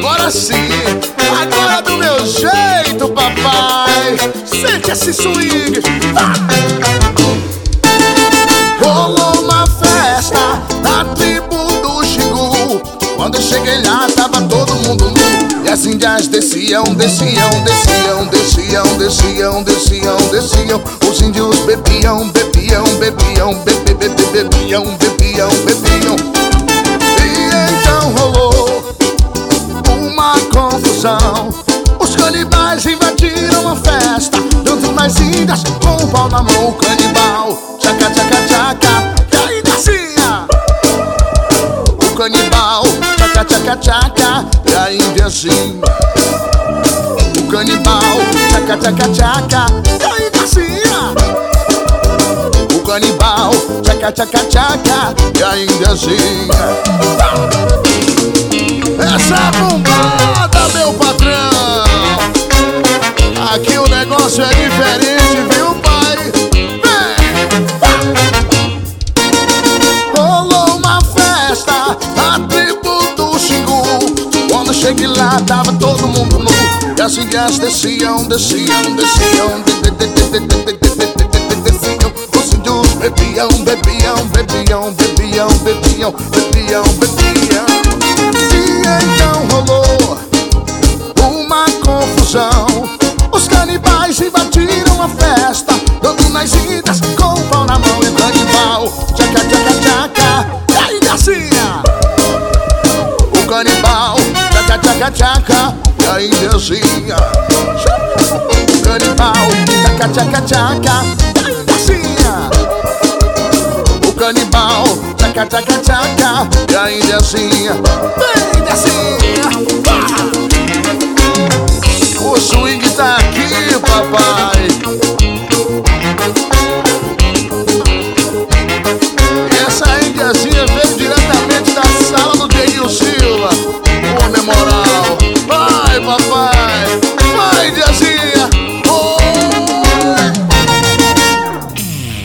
Agora sim, agora do meu jeito, papai. Sente esse swing. Rolou uma festa na tribo do Xingu. Quando eu cheguei lá tava todo mundo nu. E as índias desciam, desciam, desciam, desciam, desciam, desciam, desciam. Os índios bebiam, bebiam, bebiam, bebiam, bebiam, bebiam. E então rolou uma confusão. Os canibais invadiram a festa, dando nas índias com o pau na mão. O canibal, tchaca, tchaca, tchaca, e aí descia. O canibal, tchaca, tchaca, tchaca, e a índiazinha. O canibal, tchaca, tchaca, tchaca, e aí descia. O canibal, tchaca, tchaca, tchaca, e a índiazinha. Essa é bombada, meu patrão. Aqui o negócio é diferente, viu, pai? Vem! Rolou uma festa na tribo do Xingu. Quando cheguei lá tava todo mundo nu. E as índias desciam, desciam, desciam, desciam. Os índios bebiam, bebiam, bebiam, bebiam, bebiam, bebiam, bebiam. E então rolou uma confusão. Os canibais invadiram a festa, dando nas índias com o pau na mão. E o canibal, tchaca, tchaca, tchaca, e aí descia. O canibal, tchaca, tchaca, tchaca, e aí descia. O canibal, tchaca, tchaca, tchaca, e aí descia. O canibal, tchaca, tchaca, tchaca, e aí descia. Vem, descia. O swing tá aqui, papai.